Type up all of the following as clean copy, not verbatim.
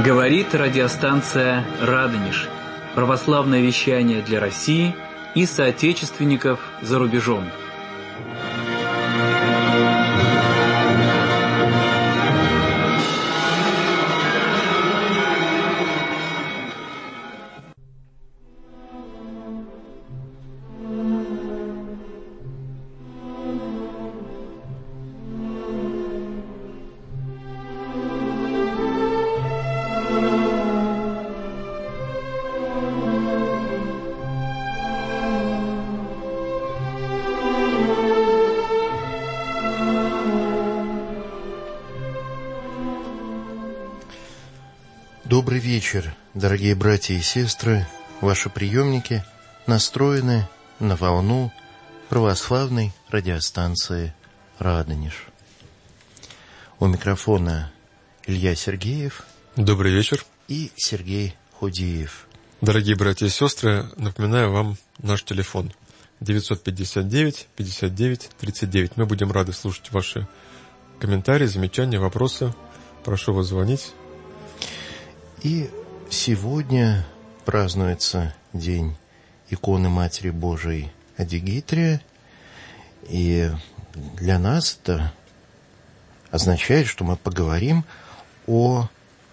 Говорит радиостанция «Радонеж». Православное вещание для России и соотечественников за рубежом. Добрый вечер, дорогие братья и сестры. Ваши приемники настроены на волну православной радиостанции «Радонеж». У микрофона Илья Сергеев. Добрый вечер. И Сергей Худиев. Дорогие братья и сестры, напоминаю вам наш телефон 959-59-39. Мы будем рады слушать ваши комментарии, замечания, вопросы. Прошу вас звонить. И сегодня празднуется День иконы Матери Божией Адигитрия. И для нас это означает, что мы поговорим о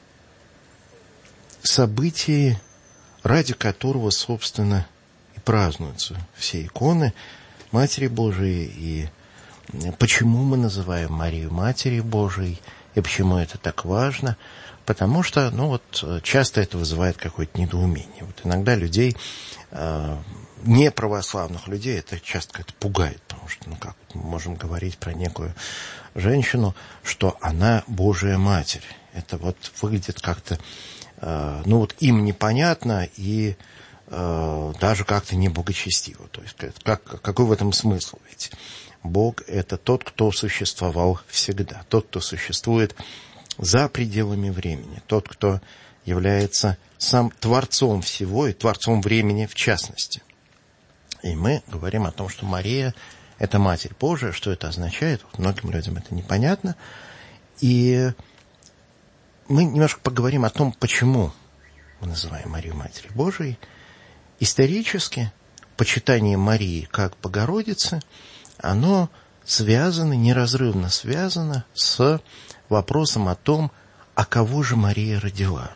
событии, ради которого, собственно, и празднуются все иконы Матери Божией, и почему мы называем Марию Матерью Божией, и почему это так важно. Потому что, часто это вызывает какое-то недоумение. Иногда людей, неправославных людей, это часто как-то пугает, потому что, как мы можем говорить про некую женщину, что она Божия Матерь. Это выглядит как-то, им непонятно и даже как-то неблагочестиво. То есть, какой в этом смысл? Ведь Бог – это тот, кто существовал всегда, тот, кто существует за пределами времени, тот, кто является сам Творцом всего и Творцом времени в частности. И мы говорим о том, что Мария – это Матерь Божия. Что это означает? Многим людям это непонятно. И мы немножко поговорим о том, почему мы называем Марию Матерью Божией. Исторически почитание Марии как Богородицы, оно связано, неразрывно связано с вопросом о том, а кого же Мария родила.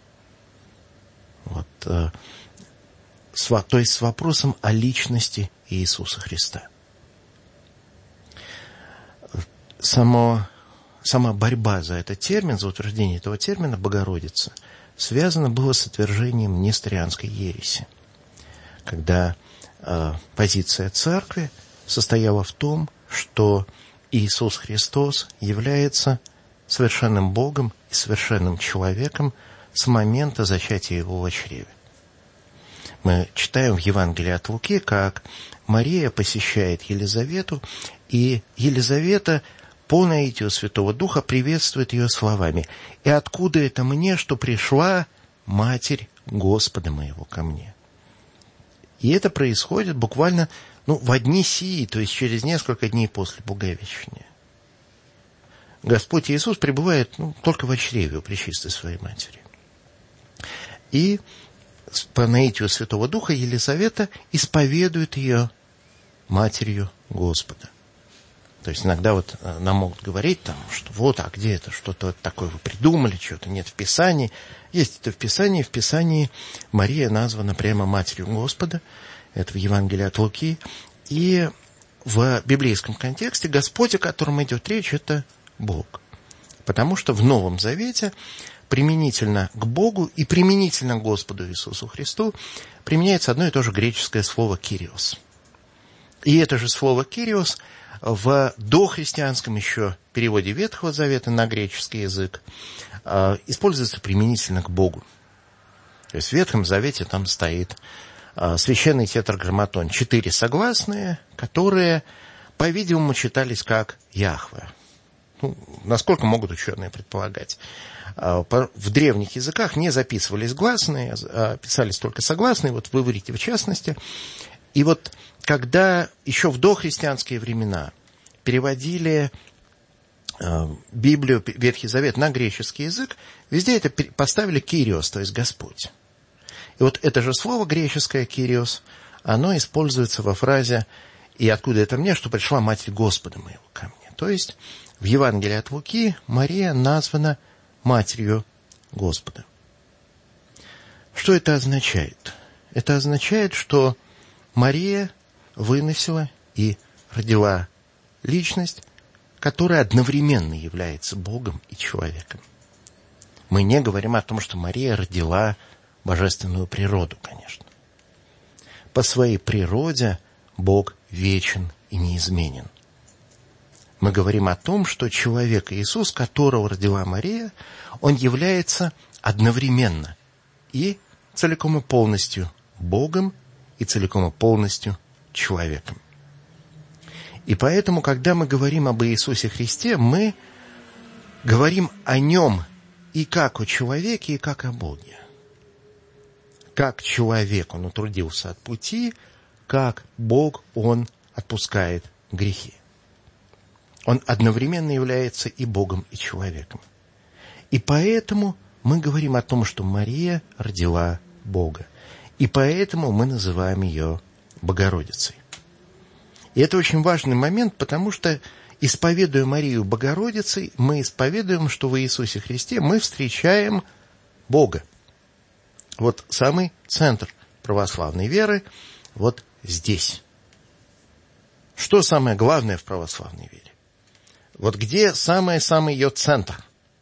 То есть с вопросом о личности Иисуса Христа. Сама борьба за этот термин, за утверждение этого термина «Богородица» связана была с отвержением несторианской ереси, когда позиция церкви состояла в том, что Иисус Христос является совершенным Богом и совершенным человеком с момента зачатия Его в чреве. Мы читаем в Евангелии от Луки, как Мария посещает Елизавету, и Елизавета по наитию Святого Духа приветствует ее словами: «И откуда это мне, что пришла Матерь Господа моего ко мне?» И это происходит буквально в дни сии, то есть через несколько дней после Боговещания. Господь Иисус пребывает только во чреве у Пречистой Своей Матери. И по наитию Святого Духа Елизавета исповедует ее Матерью Господа. То есть иногда нам могут говорить, что а где это, что-то такое вы придумали, чего-то нет в Писании. Есть это в Писании. В Писании Мария названа прямо Матерью Господа. Это в Евангелии от Луки. И в библейском контексте Господь, о котором идет речь, это Бог. Потому что в Новом Завете применительно к Богу и применительно к Господу Иисусу Христу применяется одно и то же греческое слово «кириос». И это же слово «кириос» в дохристианском еще переводе Ветхого Завета на греческий язык используется применительно к Богу. То есть в Ветхом Завете там стоит священный тетраграмматон, 4 согласные, которые, по-видимому, читались как Яхве. Насколько могут ученые предполагать. В древних языках не записывались гласные, а писались только согласные, в иврите в частности. И когда еще в дохристианские времена переводили Библию, Ветхий Завет на греческий язык, везде это поставили «кириос», то есть «Господь». И вот это же слово греческое «кириос», оно используется во фразе «И откуда это мне, что пришла Матерь Господа моего ко мне». То есть в Евангелии от Луки Мария названа Матерью Господа. Что это означает? Это означает, что Мария выносила и родила личность, которая одновременно является Богом и человеком. Мы не говорим о том, что Мария родила божественную природу, конечно. По своей природе Бог вечен и неизменен. Мы говорим о том, что человек Иисус, которого родила Мария, он является одновременно и целиком и полностью Богом, и целиком и полностью человеком. И поэтому, когда мы говорим об Иисусе Христе, мы говорим о Нем и как о человеке, и как о Боге. Как человек Он утрудился от пути, как Бог Он отпускает грехи. Он одновременно является и Богом, и человеком. И поэтому мы говорим о том, что Мария родила Бога. И поэтому мы называем ее Богородицей. И это очень важный момент, потому что, исповедуя Марию Богородицей, мы исповедуем, что в Иисусе Христе мы встречаем Бога. Вот самый центр православной веры вот здесь. Что самое главное в православной вере? Вот где самый-самый ее центр?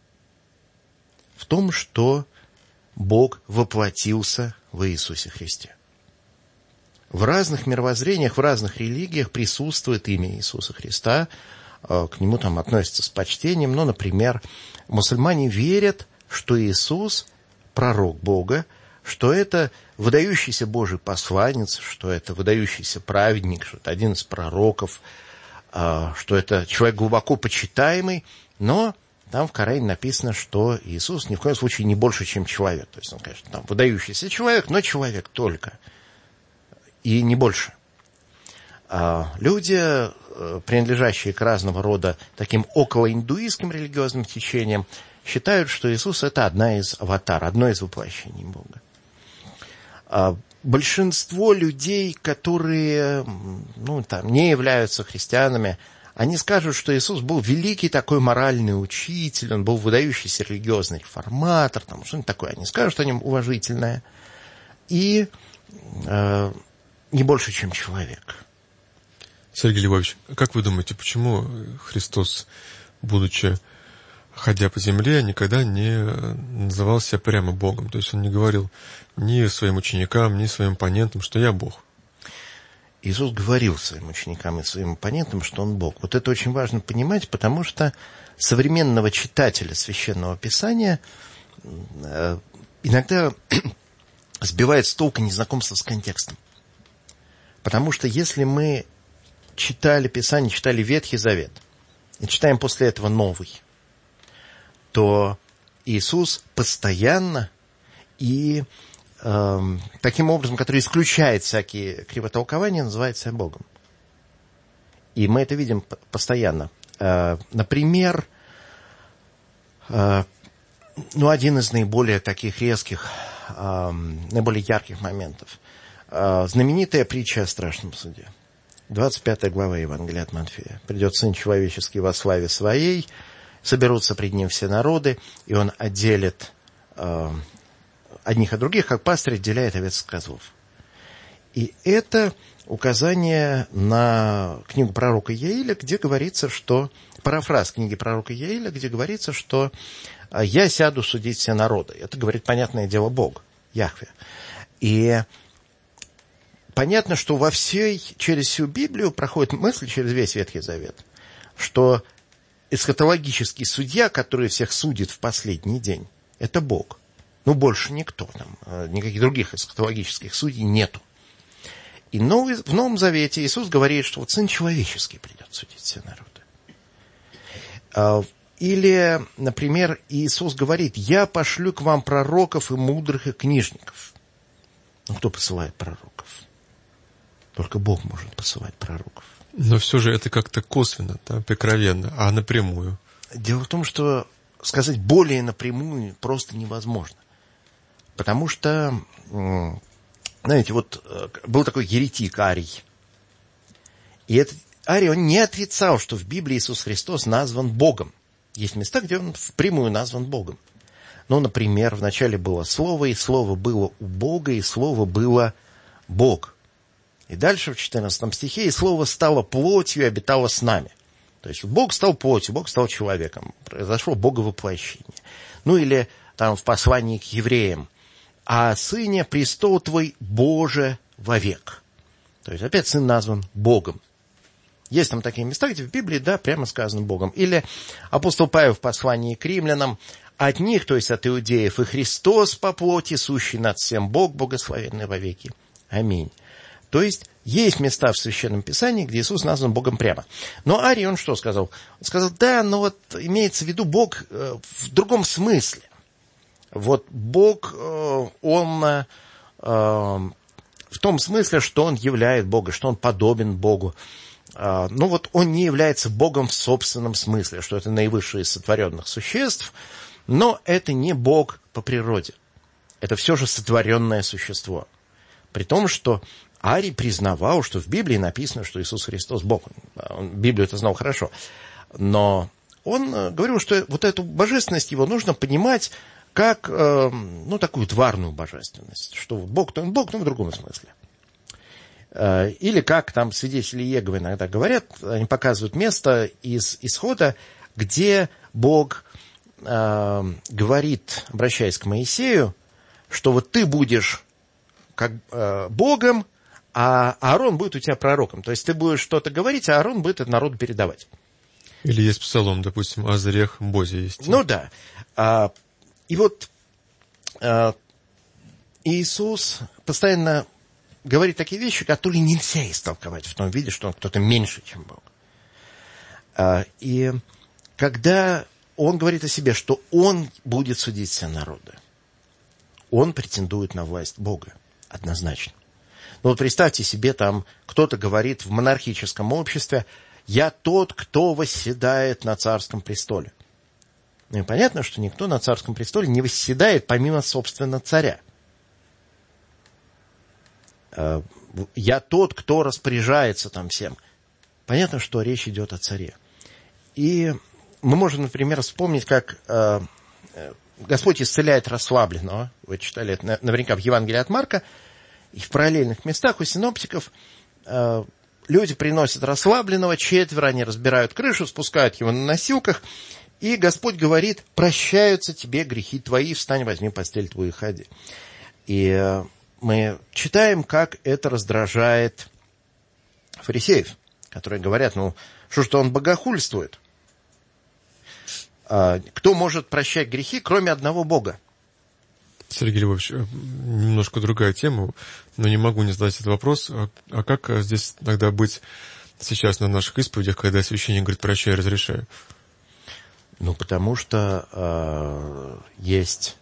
В том, что Бог воплотился в Иисусе Христе. В разных мировоззрениях, в разных религиях присутствует имя Иисуса Христа. К нему там относятся с почтением. Ну, например, мусульмане верят, что Иисус – пророк Бога, что это выдающийся Божий посланец, что это выдающийся праведник, что это один из пророков, что это человек глубоко почитаемый, но там в Коране написано, что Иисус ни в коем случае не больше, чем человек. То есть он, конечно, там выдающийся человек, но человек только. И не больше. Люди, принадлежащие к разного рода таким околоиндуистским религиозным течениям, считают, что Иисус – это одна из аватар, одно из воплощений Бога. Большинство людей, которые не являются христианами, они скажут, что Иисус был великий такой моральный учитель, он был выдающийся религиозный реформатор, что-нибудь такое. Они скажут о нем уважительное. И не больше, чем человек. Сергей Львович, как вы думаете, почему Христос, будучи ходя по земле, никогда не называл себя прямо Богом? То есть он не говорил ни своим ученикам, ни своим оппонентам, что я Бог. Иисус говорил своим ученикам и своим оппонентам, что он Бог. Вот это очень важно понимать, потому что современного читателя Священного Писания иногда сбивает с толку незнакомство с контекстом. Потому что если мы читали Писание, читали Ветхий Завет, и читаем после этого Новый, то Иисус постоянно и таким образом, который исключает всякие кривотолкования, называет себя Богом. И мы это видим постоянно. Например, один из наиболее таких резких, наиболее ярких моментов. Знаменитая притча о страшном суде. 25 глава Евангелия от Матфея. «Придет Сын Человеческий во славе Своей, соберутся пред Ним все народы, и Он отделит одних от других, как пастырь отделяет овец от козлов». И это указание на книгу пророка Иаиля, где говорится, что... Парафраз книги пророка Иаиля, где говорится, что «я сяду судить все народы». Это говорит, понятное дело, Бог, Яхве. И понятно, что через всю Библию проходит мысль, через весь Ветхий Завет, что эсхатологический судья, который всех судит в последний день, это Бог. Больше никто. Никаких других эсхатологических судей нету. И в Новом Завете Иисус говорит, что Сын Человеческий придет судить все народы. Или, например, Иисус говорит: «Я пошлю к вам пророков и мудрых, и книжников». Кто посылает пророков? Только Бог может посылать пророков. Но все же это как-то косвенно, прикровенно, а напрямую. Дело в том, что сказать более напрямую просто невозможно. Потому что, знаете, вот был такой еретик Арий. И этот Арий, он не отрицал, что в Библии Иисус Христос назван Богом. Есть места, где он впрямую назван Богом. Ну, например, вначале было Слово, и Слово было у Бога, и Слово было Бог. И дальше в 14 стихе, и Слово стало плотью и обитало с нами. То есть Бог стал плотью, Бог стал человеком. Произошло боговоплощение. Ну, или там в послании к евреям. А Сыне престол твой Боже вовек. То есть опять Сын назван Богом. Есть там такие места, где в Библии, да, прямо сказано Богом. Или апостол Павел в послании к римлянам: от них, то есть от иудеев, и Христос по плоти, сущий над всем Бог, благословенный вовеки. Аминь. То есть есть места в Священном Писании, где Иисус назван Богом прямо. Но Арий, он что сказал? Он сказал, да, но вот имеется в виду Бог в другом смысле. Вот Бог, он в том смысле, что он являет Бога, что он подобен Богу. Но вот он не является Богом в собственном смысле, что это наивысший из сотворенных существ, но это не Бог по природе. Это все же сотворенное существо. При том, что Арий признавал, что в Библии написано, что Иисус Христос Бог. Он Библию это знал хорошо. Но он говорил, что вот эту божественность его нужно понимать как, ну, такую тварную божественность. Что Бог, то он Бог, но в другом смысле. Или как там свидетели Иеговы иногда говорят, они показывают место из Исхода, где Бог говорит, обращаясь к Моисею, что вот ты будешь как Богом, а Аарон будет у тебя пророком. То есть ты будешь что-то говорить, а Аарон будет это народу передавать. Или есть псалом, допустим, Азарех Бози есть. Ну да. И вот Иисус постоянно говорит такие вещи, которые нельзя истолковать в том виде, что он кто-то меньше, чем Бог. И когда он говорит о себе, что он будет судить все народы, он претендует на власть Бога, однозначно. Ну вот представьте себе, там кто-то говорит в монархическом обществе: «Я тот, кто восседает на царском престоле». Ну и понятно, что никто на царском престоле не восседает помимо, собственно, царя. «Я тот, кто распоряжается там всем». Понятно, что речь идет о царе. И мы можем, например, вспомнить, как Господь исцеляет расслабленного. Вы читали это наверняка в Евангелии от Марка. И в параллельных местах у синоптиков люди приносят расслабленного, 4, они разбирают крышу, спускают его на носилках, и Господь говорит: прощаются тебе грехи твои, встань, возьми постель твою и ходи. И мы читаем, как это раздражает фарисеев, которые говорят: ну, что он богохульствует? Кто может прощать грехи, кроме одного Бога? Сергей Львович, немножко другая тема, но не могу не задать этот вопрос. А как здесь тогда быть сейчас на наших исповедях, когда священник говорит: прощай, разрешаю? Ну, потому что есть...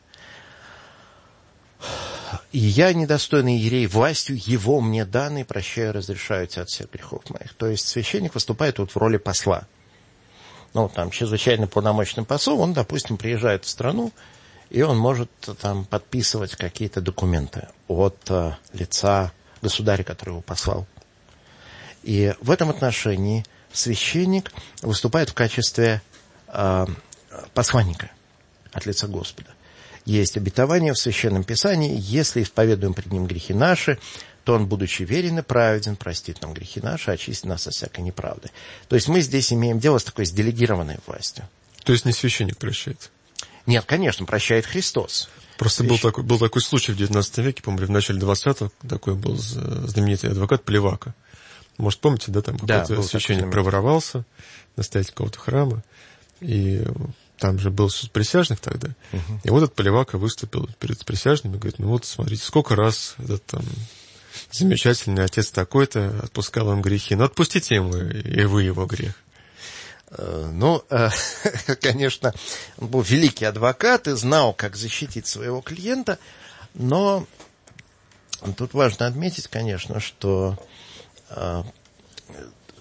«И я, недостойный иерей, властью его мне данной, прощаю, разрешаю тебя от всех грехов моих». То есть священник выступает вот в роли посла. Ну, там, чрезвычайно полномочный посол, он, допустим, приезжает в страну, и он может там подписывать какие-то документы от лица государя, который его послал. И в этом отношении священник выступает в качестве посланника от лица Господа. Есть обетование в Священном Писании: если исповедуем пред Ним грехи наши, то Он, будучи верен и праведен, простит нам грехи наши, очистит нас от всякой неправды. То есть мы здесь имеем дело с такой делегированной властью. То есть не священник прощает? Нет, конечно, прощает Христос. Просто был такой случай в 19 веке, по-моему, в начале 20-го, такой был знаменитый адвокат Плевака. Может, помните, да, там какой-то священник проворовался, настоятель какого-то храма, и там же был суд присяжных тогда. И вот этот Плевака выступил перед присяжными и говорит: ну вот, смотрите, сколько раз этот там замечательный отец такой-то отпускал им грехи. Ну, отпустите ему, и вы его грех. Ну, конечно, он был великий адвокат и знал, как защитить своего клиента, но тут важно отметить, конечно, что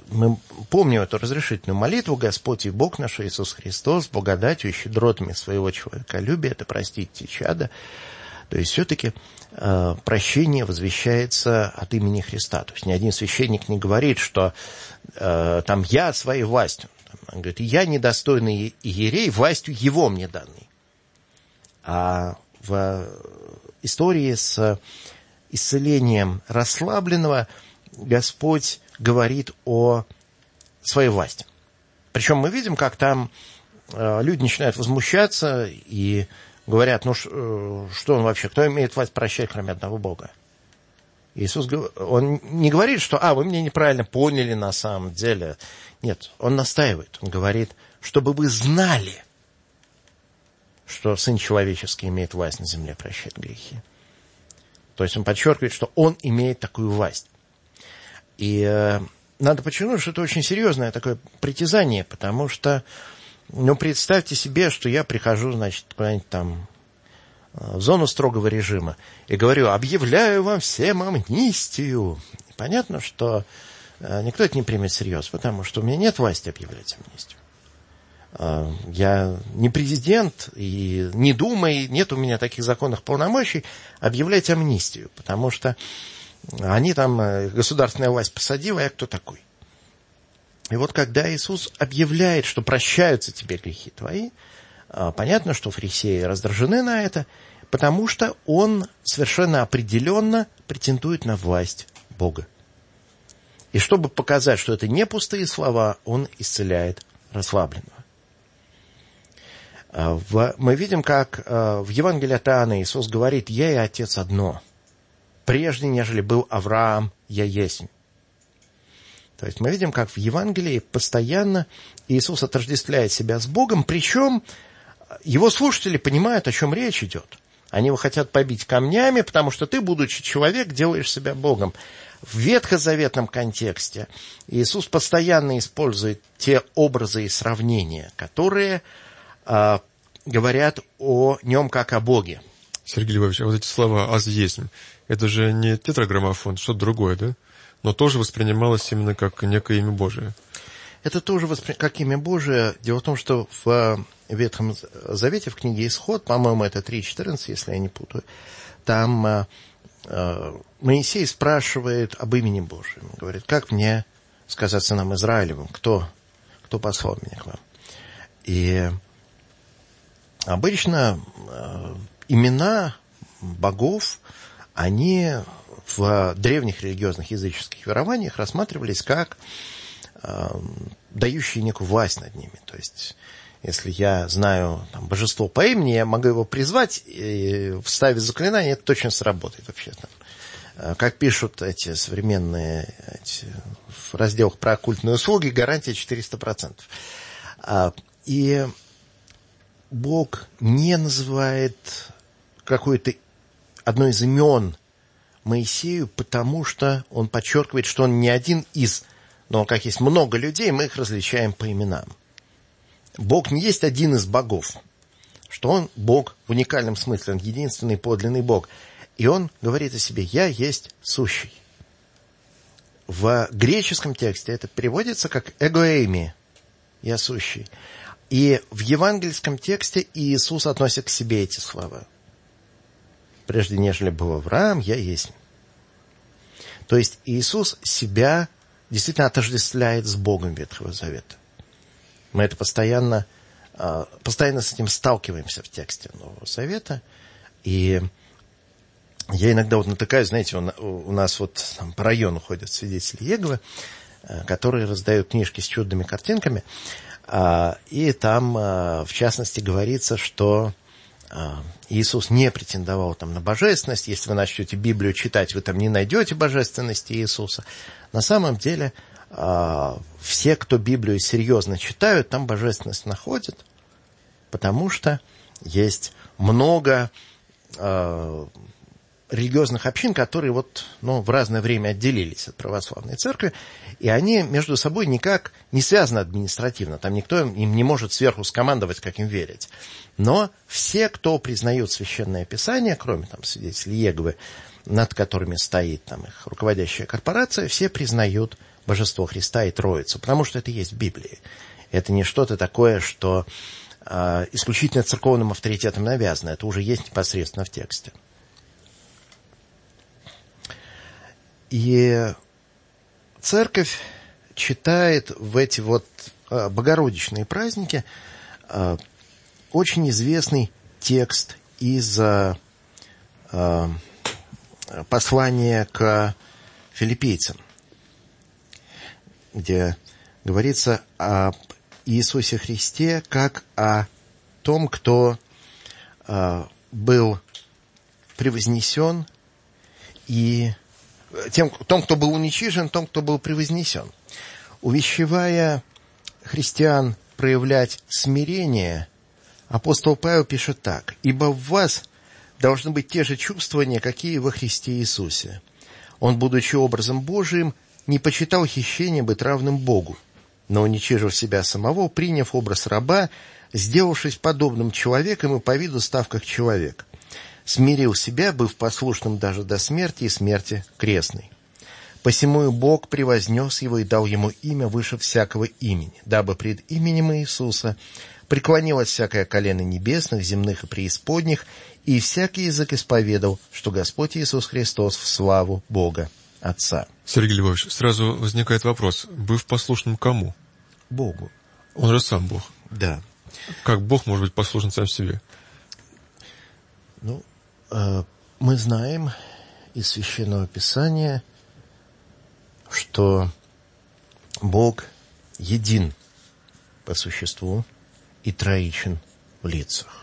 мы помним эту разрешительную молитву: «Господь и Бог наш Иисус Христос, благодатью и щедротами своего человеколюбия, да простит те чада». То есть все-таки прощение возвещается от имени Христа. То есть ни один священник не говорит, что там я своей властью. Он говорит: я недостойный иерей, властью его мне данный. А в истории с исцелением расслабленного Господь говорит о своей власти. Причем мы видим, как там люди начинают возмущаться и говорят: ну что он вообще, кто имеет власть прощать, кроме одного Бога? Иисус, он не говорит, что вы меня неправильно поняли на самом деле. Нет, он настаивает, он говорит, чтобы вы знали, что Сын Человеческий имеет власть на земле прощать грехи. То есть он подчеркивает, что он имеет такую власть. И надо подчеркнуть, что это очень серьезное такое притязание, потому что, представьте себе, что я прихожу, значит, куда-нибудь там в зону строгого режима и говорю: объявляю вам всем амнистию. И понятно, что никто это не примет всерьез, потому что у меня нет власти объявлять амнистию. Я не президент, и не Дума, и нет у меня таких законных полномочий объявлять амнистию, потому что они там, государственная власть посадила, а я кто такой? И вот когда Иисус объявляет, что прощаются тебе грехи твои, понятно, что фарисеи раздражены на это, потому что он совершенно определенно претендует на власть Бога. И чтобы показать, что это не пустые слова, он исцеляет расслабленного. Мы видим, как в Евангелии от Иоанна Иисус говорит: «Я и Отец одно. Прежде, нежели был Авраам, я есть». То есть мы видим, как в Евангелии постоянно Иисус отождествляет себя с Богом, причем его слушатели понимают, о чем речь идет. Они его хотят побить камнями, потому что ты, будучи человек, делаешь себя Богом. В ветхозаветном контексте Иисус постоянно использует те образы и сравнения, которые говорят о нем как о Боге. Сергей Львович, а вот эти слова «аз есть», это же не тетраграммофон, что-то другое, да? Но тоже воспринималось именно как некое имя Божие. Это тоже как имя Божие. Дело в том, что в Ветхом Завете, в книге Исход, по-моему, это 3:14, если я не путаю, там Моисей спрашивает об имени Божьем. Он говорит: как мне сказать сынам Израилевым, кто послал меня к вам? И обычно имена богов, они в древних религиозных языческих верованиях рассматривались как дающие некую власть над ними. То есть, если я знаю божество по имени, я могу его призвать, и вставив заклинание, это точно сработает вообще. Как пишут эти современные в разделах про оккультные услуги, гарантия 400%. И Бог не называет какое-то одно из имен Моисею, потому что он подчеркивает, что он не один из, но как есть много людей, мы их различаем по именам. Бог не есть один из богов, что он Бог в уникальном смысле, он единственный подлинный Бог. И он говорит о себе: «Я есть сущий». В греческом тексте это переводится как «эгоэми», «я сущий». И в евангельском тексте Иисус относит к себе эти слова: «Прежде нежели был Авраам, я есть». То есть Иисус себя действительно отождествляет с Богом Ветхого Завета. Мы это постоянно с этим сталкиваемся в тексте Нового Завета. И я иногда натыкаюсь, знаете, у нас там по району ходят свидетели Иеговы, которые раздают книжки с чудными картинками. И там, в частности, говорится, что Иисус не претендовал на божественность. Если вы начнете Библию читать, вы там не найдете божественности Иисуса. На самом деле, все, кто Библию серьезно читают, там божественность находят, потому что есть много религиозных общин, которые в разное время отделились от православной церкви, и они между собой никак не связаны административно. Там никто им не может сверху скомандовать, как им верить. Но все, кто признают Священное Писание, кроме свидетелей Иеговы, над которыми стоит их руководящая корпорация, все признают божество Христа и Троицу, потому что это есть в Библии. Это не что-то такое, что исключительно церковным авторитетом навязано. Это уже есть непосредственно в тексте. И церковь читает в эти вот богородичные праздники очень известный текст из послания к филиппийцам, где говорится об Иисусе Христе как о том, кто был превознесен, и том, кто был уничижен, том, кто был превознесен. Увещевая христиан проявлять смирение, апостол Павел пишет так: «Ибо в вас должны быть те же чувствования, какие во Христе Иисусе. Он, будучи образом Божиим, не почитал хищение быть равным Богу, но, уничижив себя самого, приняв образ раба, сделавшись подобным человеком и по виду став как человек, смирил себя, быв послушным даже до смерти и смерти крестной. Посему и Бог превознес его и дал ему имя выше всякого имени, дабы пред именем Иисуса преклонилось всякое колено небесных, земных и преисподних, и всякий язык исповедал, что Господь Иисус Христос в славу Бога Отца». Сергей Львович, сразу возникает вопрос: быв послушным кому? Богу. Он же сам Бог. Да. Как Бог может быть послушен сам себе? Мы знаем из Священного Писания, что Бог един по существу и троичен в лицах.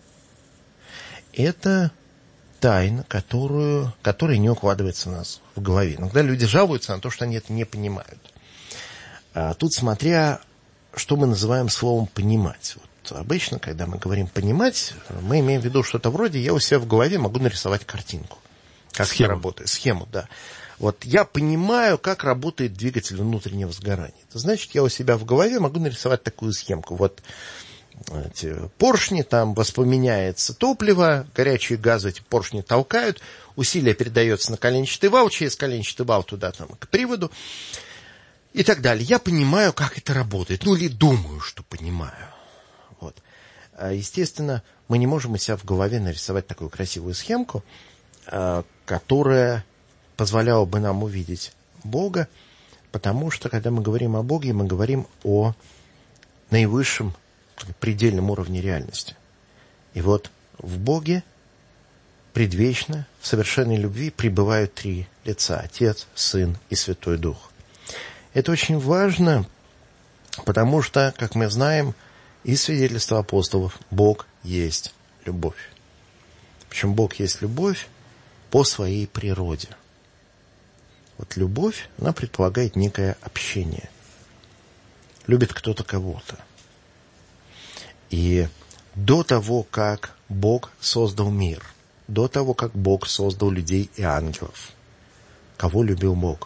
Это тайна, которая не укладывается у нас в голове. Иногда люди жалуются на то, что они это не понимают. Тут смотря, что мы называем словом «понимать». Вот обычно, когда мы говорим «понимать», мы имеем в виду что-то вроде «я у себя в голове могу нарисовать картинку». Как это работает. Схему, да. Вот я понимаю, как работает двигатель внутреннего сгорания. Это значит, я у себя в голове могу нарисовать такую схемку. Вот эти поршни, там воспламеняется топливо, горячие газы эти поршни толкают, усилие передается на коленчатый вал, через коленчатый вал туда там, к приводу и так далее. Я понимаю, как это работает, или думаю, что понимаю. Вот. Естественно, мы не можем у себя в голове нарисовать такую красивую схемку, которая позволяла бы нам увидеть Бога, потому что, когда мы говорим о Боге, мы говорим о наивысшем предельном уровне реальности. И вот в Боге предвечно, в совершенной любви пребывают три лица: Отец, Сын и Святой Дух. Это очень важно, потому что, как мы знаем, из свидетельства апостолов, Бог есть любовь. Причем Бог есть любовь по своей природе. Вот любовь, она предполагает некое общение. Любит кто-то кого-то. И до того, как Бог создал мир, до того, как Бог создал людей и ангелов, кого любил Бог?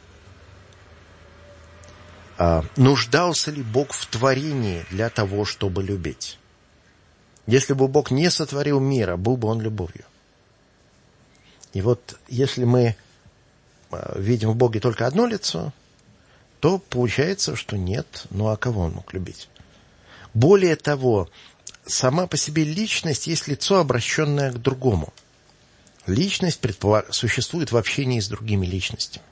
Нуждался ли Бог в творении для того, чтобы любить? Если бы Бог не сотворил мира, был бы Он любовью. И вот если мы видим в Боге только одно лицо, то получается, что нет, ну а кого Он мог любить? Более того, сама по себе личность есть лицо, обращенное к другому. Личность существует в общении с другими личностями.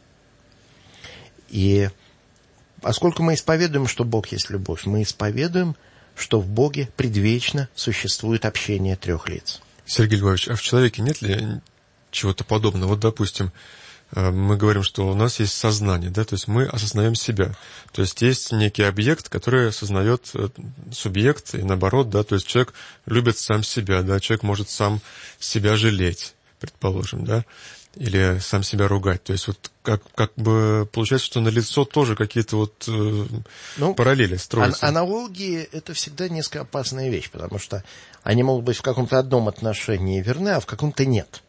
И поскольку мы исповедуем, что Бог есть любовь, мы исповедуем, что в Боге предвечно существует общение трех лиц. Сергей Львович, а в человеке нет ли чего-то подобного? Вот, допустим, мы говорим, что у нас есть сознание, да, то есть мы осознаем себя. То есть есть некий объект, который осознает субъект, и наоборот, да, то есть человек любит сам себя, да, человек может сам себя жалеть, предположим, да, или сам себя ругать. То есть вот как бы получается, что налицо тоже какие-то вот параллели строятся. Аналогии — это всегда несколько опасная вещь, потому что они могут быть в каком-то одном отношении верны, а в каком-то нет.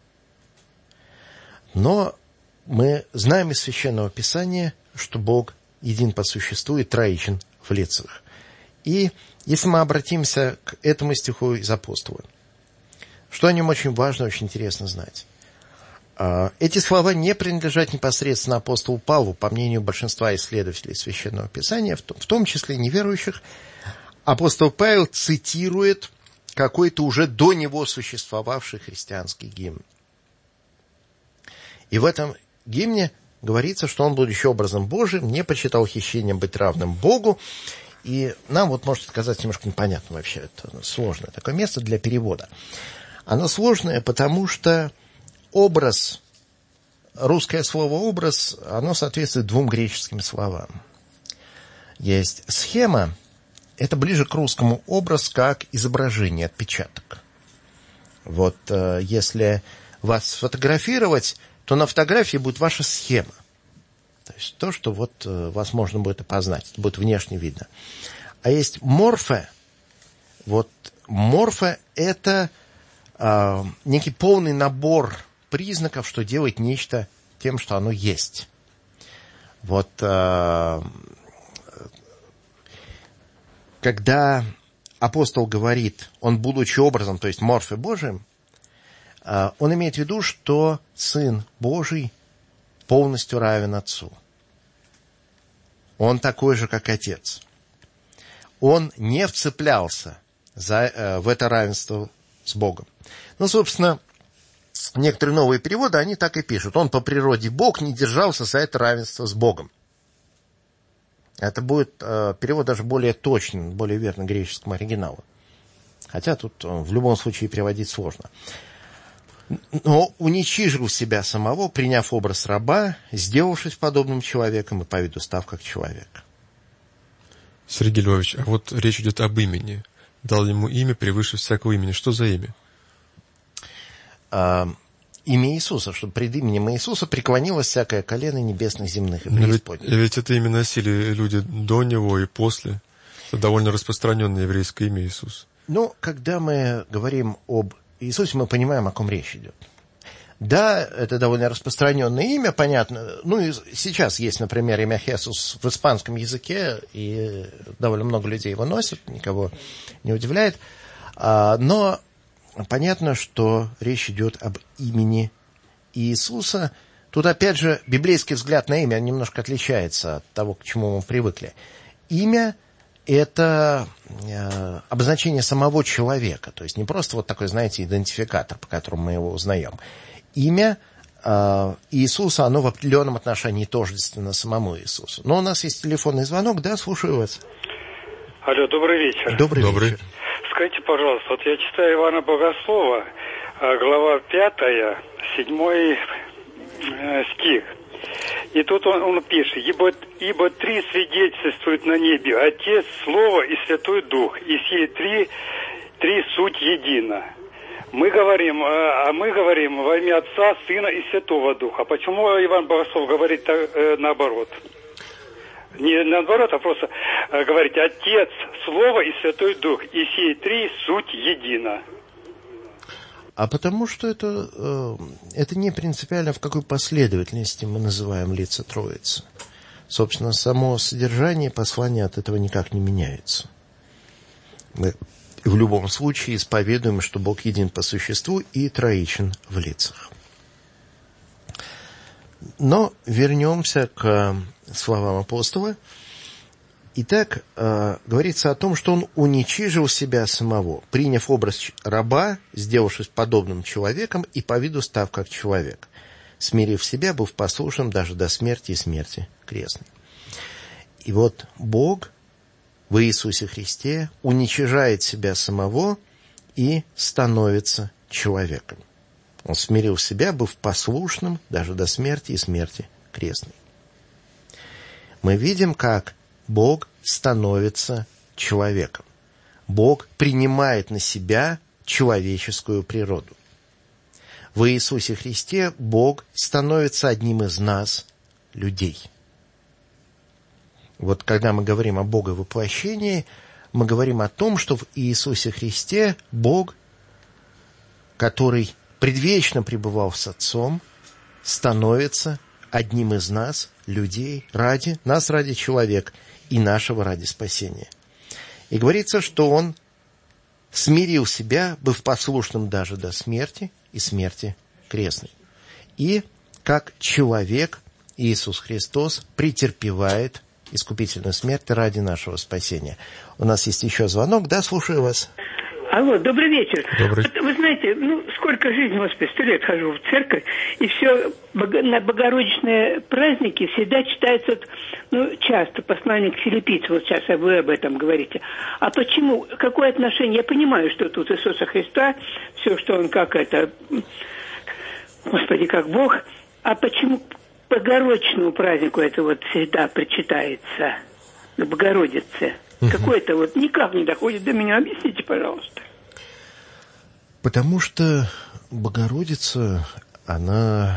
Но мы знаем из Священного Писания, что Бог един по существу и троичен в лицах. И если мы обратимся к этому стиху из Апостола, что о нем очень важно, очень интересно знать. Эти слова не принадлежат непосредственно апостолу Павлу, по мнению большинства исследователей Священного Писания, в том числе неверующих. Апостол Павел цитирует какой-то уже до него существовавший христианский гимн. И в этом гимне говорится, что он, будучи образом Божиим, не почитал хищением быть равным Богу. И нам вот может сказаться немножко непонятно вообще, это сложное такое место для перевода. Оно сложное, потому что образ, русское слово «образ», оно соответствует двум греческим словам. Есть схема, это ближе к русскому образ, как изображение, отпечаток. Вот если вас сфотографировать, то на фотографии будет ваша схема. То есть то, что вот вас можно будет опознать, это будет внешне видно. А есть морфе. Вот морфе – это некий полный набор признаков, что делает нечто тем, что оно есть. Вот когда апостол говорит, он, будучи образом, то есть морфе Божиим, он имеет в виду, что Сын Божий полностью равен Отцу. Он такой же, как Отец. Он не вцеплялся в это равенство с Богом. Ну, собственно, некоторые новые переводы, они так и пишут. Он по природе Бог, не держался за это равенство с Богом. Это будет перевод даже более точный, более верный греческому оригиналу. Хотя тут в любом случае переводить сложно. Но уничижил себя самого, приняв образ раба, сделавшись подобным человеком и по виду став как человек. Сергей Львович, а вот речь идет об имени. Дал ему имя превыше всякого имени. Что за имя? Имя Иисуса, чтобы пред именем Иисуса преклонилось всякое колено небесных, земных и преисподних. Ведь это имя носили люди до него и после. Это довольно распространенное еврейское имя Иисус. Ну, когда мы говорим об Иисусе, мы понимаем, о ком речь идет. Да, это довольно распространенное имя, понятно. Ну, и сейчас есть, например, имя Хесус в испанском языке, и довольно много людей его носят, никого не удивляет. Но понятно, что речь идет об имени Иисуса. Тут, опять же, библейский взгляд на имя немножко отличается от того, к чему мы привыкли. Имя – это обозначение самого человека. То есть не просто вот такой, знаете, идентификатор, по которому мы его узнаем. Имя Иисуса, оно в определенном отношении тождественно самому Иисусу. Но у нас есть телефонный звонок. Да, слушаю вас. Алло, добрый вечер. Добрый вечер. Скажите, пожалуйста, вот я читаю Иоанна Богослова, глава 5, 7 стих. И тут он пишет: «Ибо три свидетельствуют на небе, Отец, Слово и Святой Дух, и сие три суть едино». Мы говорим во имя Отца, Сына и Святого Духа. Почему Иоанн Богослов говорит наоборот? Не наоборот, а просто говорить Отец, Слово и Святой Дух, и сие три суть едино. А потому что это не принципиально, в какой последовательности мы называем лица Троицы. Собственно, само содержание послания от этого никак не меняется. Мы в любом случае исповедуем, что Бог един по существу и троичен в лицах. Но вернемся к словам апостола. Итак, говорится о том, что он уничижил себя самого, приняв образ раба, сделавшись подобным человеком и по виду став как человек, смирив себя, быв послушным даже до смерти и смерти крестной. И вот Бог в Иисусе Христе уничижает себя самого и становится человеком. Он смирил себя, быв послушным даже до смерти и смерти крестной. Мы видим, как Бог становится человеком. Бог принимает на себя человеческую природу. В Иисусе Христе Бог становится одним из нас, людей. Вот когда мы говорим о Боговоплощении, мы говорим о том, что в Иисусе Христе Бог, который предвечно пребывал с Отцом, становится одним из нас, людей, ради человек, и нашего ради спасения. И говорится, что Он смирил себя, быв послушным даже до смерти и смерти крестной. и как человек Иисус Христос претерпевает искупительную смерть ради нашего спасения. У нас есть еще звонок. Да, слушаю вас. Алло, добрый вечер. Добрый. Вот, вы знаете, сколько жизни, Господи, 100 лет хожу в церковь, и все на богородичные праздники всегда читается, часто послание к филиппийцам, вот сейчас вы об этом говорите. А почему, какое отношение, я понимаю, что тут Иисуса Христа, все, что он как это, Господи, как Бог, а почему к богородичному празднику это вот всегда причитается, к Богородице? Какое-то вот никак не доходит до меня. Объясните, пожалуйста. Потому что Богородица, она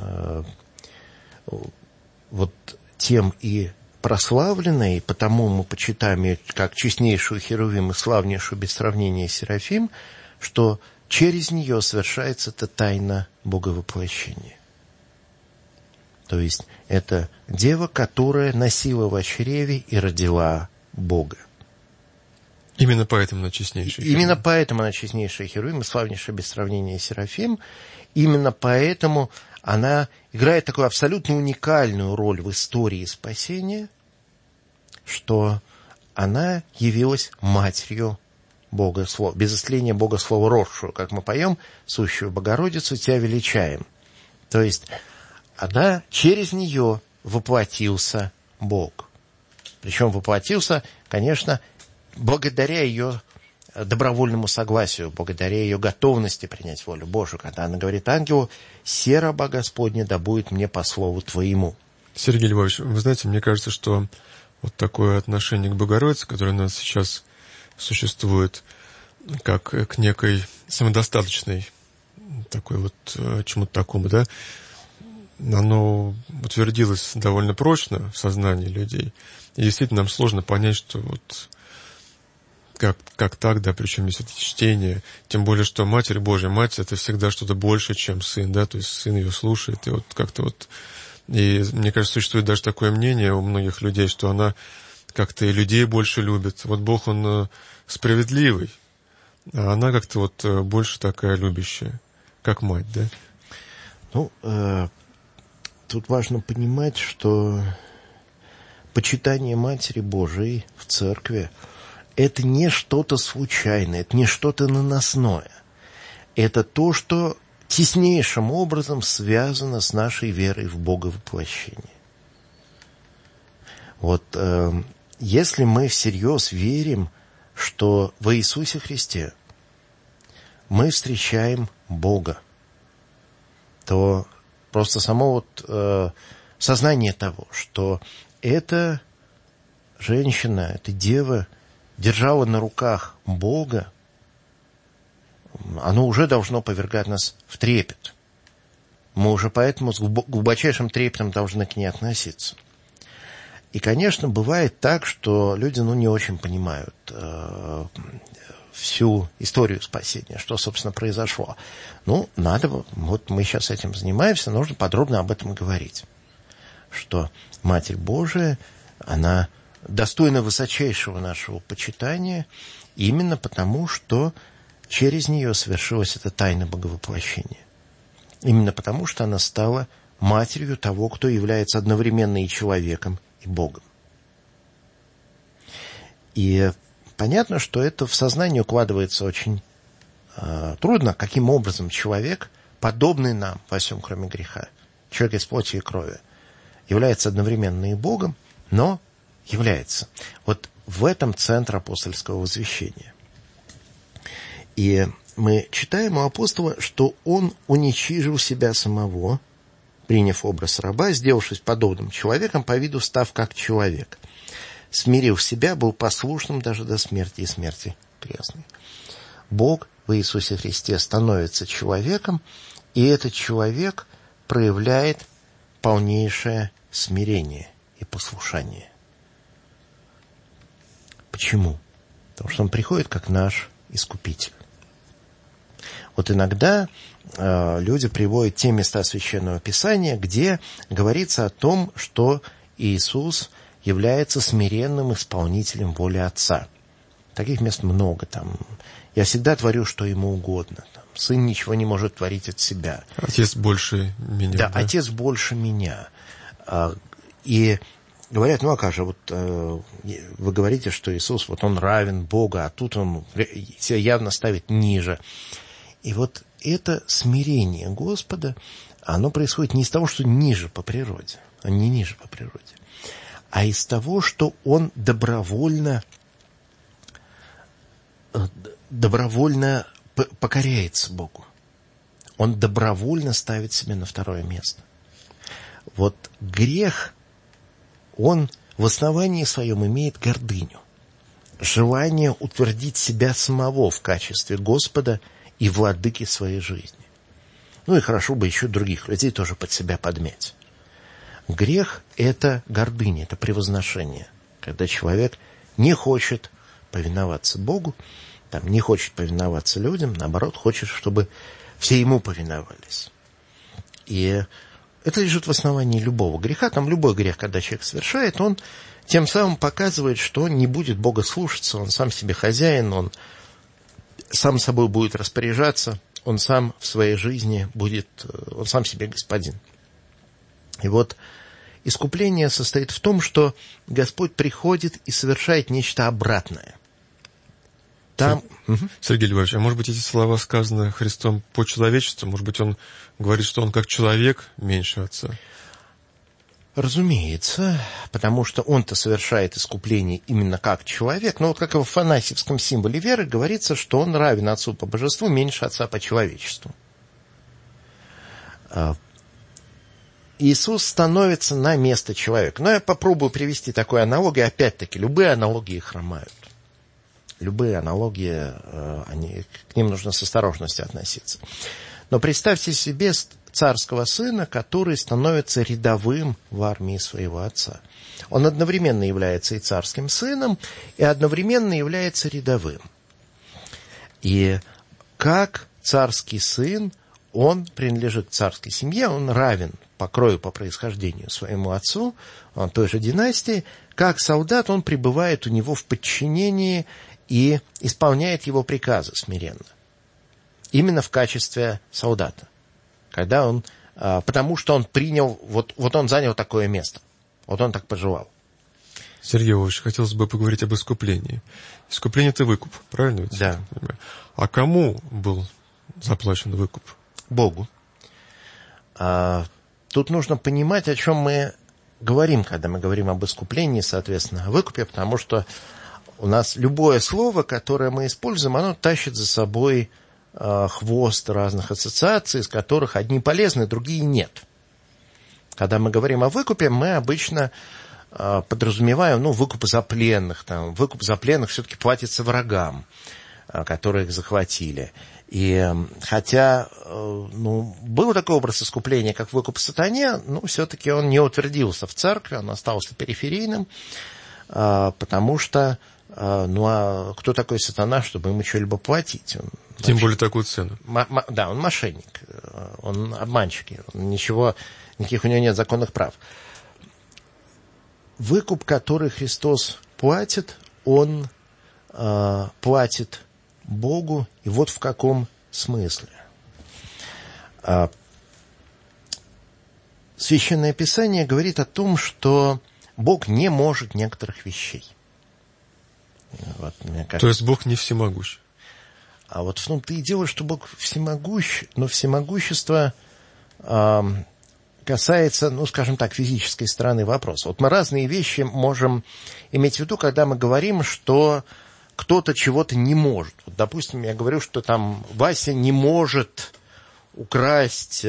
вот тем и прославлена, и потому мы почитаем ее как честнейшую Херувим и славнейшую без сравнения Серафим, что через нее совершается эта тайна Боговоплощения. То есть это дева, которая носила во чреве и родила Бога. Именно поэтому она честнейшая. Именно поэтому она честнейшая Херувим и славнейшая без сравнения Серафим. Именно поэтому она играет такую абсолютно уникальную роль в истории спасения, что она явилась матерью Бога Слова, без истления Бога Слова росшую, как мы поем, сущую Богородицу тебя величаем. То есть она через нее воплотился Бог. Причем воплотился, конечно, благодаря ее добровольному согласию, благодаря ее готовности принять волю Божию, когда она говорит ангелу: «Се раба Господня, да будет мне по слову твоему». Сергей Львович, вы знаете, мне кажется, что вот такое отношение к Богородице, которое у нас сейчас существует, как к некой самодостаточной такой вот чему-то такому, да, оно утвердилось довольно прочно в сознании людей. И действительно нам сложно понять, что вот как так, да, причем есть это чтение, тем более, что Матерь Божья, Мать, это всегда что-то больше, чем Сын, да, то есть Сын ее слушает, и вот как-то вот, и мне кажется, существует даже такое мнение у многих людей, что она как-то и людей больше любит. Вот Бог, Он справедливый, а она как-то вот больше такая любящая, как мать, да? Тут важно понимать, что почитание Матери Божией в церкви — это не что-то случайное, это не что-то наносное. Это то, что теснейшим образом связано с нашей верой в Боговоплощение. Вот если мы всерьез верим, что во Иисусе Христе мы встречаем Бога, то просто само вот сознание того, что эта женщина, эта дева держала на руках Бога, оно уже должно повергать нас в трепет. Мы уже поэтому с глубочайшим трепетом должны к ней относиться. И, конечно, бывает так, что люди не очень понимают всю историю спасения, что, собственно, произошло. Надо, вот мы сейчас этим занимаемся, нужно подробно об этом говорить. Что Матерь Божия, она достойна высочайшего нашего почитания именно потому, что через нее совершилась эта тайна Боговоплощения. Именно потому, что она стала матерью того, кто является одновременно и человеком, и Богом. И понятно, что это в сознание укладывается очень трудно, каким образом человек, подобный нам во всем, кроме греха, человек из плоти и крови, является одновременно и Богом, но является. Вот в этом центр апостольского возвещения. И мы читаем у апостола, что он уничижил себя самого, приняв образ раба, сделавшись подобным человеком, по виду став как человек. Смирив себя, был послушным даже до смерти и смерти крестной. Бог в Иисусе Христе становится человеком, и этот человек проявляет полнейшее смирение и послушание. Почему? Потому что он приходит как наш Искупитель. Вот иногда люди приводят те места Священного Писания, где говорится о том, что Иисус является смиренным исполнителем воли Отца. Таких мест много. Я всегда творю, что ему угодно. сын ничего не может творить от себя. Отец больше меня. Да, отец больше меня. И говорят, ну а как же, вот вы говорите, что Иисус, вот он равен Богу, а тут он себя явно ставит ниже. И вот это смирение Господа, оно происходит не из того, что ниже по природе, он не ниже по природе, а из того, что он добровольно покоряется Богу. Он добровольно ставит себя на второе место. Вот грех, он в основании своем имеет гордыню, желание утвердить себя самого в качестве Господа и владыки своей жизни. Ну и хорошо бы еще других людей тоже под себя подмять. Грех – это гордыня, это превозношение, когда человек не хочет повиноваться Богу, не хочет повиноваться людям, наоборот, хочет, чтобы все ему повиновались. И это лежит в основании любого греха. Любой грех, когда человек совершает, он тем самым показывает, что он не будет Бога слушаться, он сам себе хозяин, он сам собой будет распоряжаться, он сам в своей жизни он сам себе господин. И вот искупление состоит в том, что Господь приходит и совершает нечто обратное. Сергей Львович, а может быть, эти слова сказаны Христом по человечеству? Может быть, он говорит, что он как человек меньше Отца? Разумеется, потому что он-то совершает искупление именно как человек. Но вот как и в афанасьевском символе веры говорится, что он равен Отцу по божеству, меньше Отца по человечеству. Иисус становится на место человека. Но я попробую привести такую аналогию. Опять-таки, любые аналогии хромают. Любые аналогии, к ним нужно с осторожностью относиться. Но представьте себе царского сына, который становится рядовым в армии своего отца. Он одновременно является и царским сыном, и одновременно является рядовым. И как царский сын, он принадлежит к царской семье, он равен по крою, по происхождению своему отцу, он той же династии. Как солдат он пребывает у него в подчинении и исполняет его приказы смиренно. Именно в качестве солдата. Потому что он принял, вот он занял такое место. Вот он так пожелал. Сергей Львович, хотелось бы поговорить об искуплении. Искупление – это выкуп, правильно ведь? Да. А кому был заплачен выкуп? Богу. Тут нужно понимать, о чем мы говорим, когда мы говорим об искуплении, соответственно, о выкупе, потому что у нас любое слово, которое мы используем, оно тащит за собой хвост разных ассоциаций, из которых одни полезны, другие нет. Когда мы говорим о выкупе, мы обычно подразумеваем, выкуп за пленных. Выкуп за пленных все-таки платится врагам, которые их захватили. И хотя, был такой образ искупления, как выкуп сатане, все-таки он не утвердился в церкви, он остался периферийным, потому что, а кто такой сатана, чтобы ему что-либо платить? Тем более такую цену. Да, он мошенник, он обманщик, никаких у него нет законных прав. Выкуп, который Христос платит, он платит Богу, и вот в каком смысле. Священное Писание говорит о том, что Бог не может некоторых вещей. Мне кажется, то есть Бог не всемогущ. А вот в том-то и дело, что Бог всемогущ, но всемогущество касается, скажем так, физической стороны вопроса. Вот мы разные вещи можем иметь в виду, когда мы говорим, что кто-то чего-то не может. Вот, допустим, я говорю, что Вася не может украсть,